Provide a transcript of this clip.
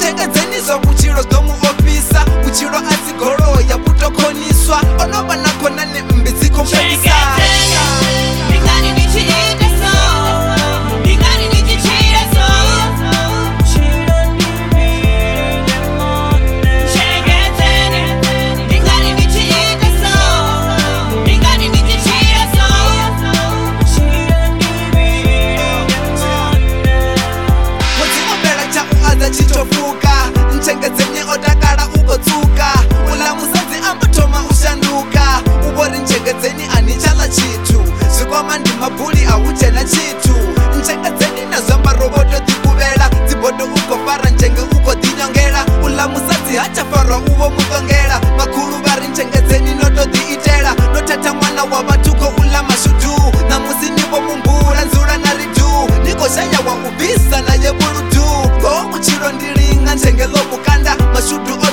ntshengedzeni zwa vhutshilo ḓo mu ofhisa vhutshilo a si goloi ya vhutokhoniswa o no vha na khonani mmbi dzi khou fhelisa tshitofuka ntshengedzeni o takala u khou tsuka uḽa musadzi amba thoma u shanduka u vhori ntshengedzeni ani tshaḽa tshithu zwikwama ndi mabuli a hu tshena tshithu ntshengedzeni na zwiambaro vho to ḓikuvhela dzibodo u khou fara ntshenge u khou ḓinyongela uḽa musadzi ha tsha farwa u vho muṱongela makhulu vha ri ntshengedzeni no to ḓiitela no thatha ṅwana wa vhathu khou ḽa mashudu ṋamusi ni vho mumbula dzula na ridu ni khou shaya wa u bvisa naye vhuludu ngoho vhutshilo ndi linga ntshenge ḽo vhukanda mashudu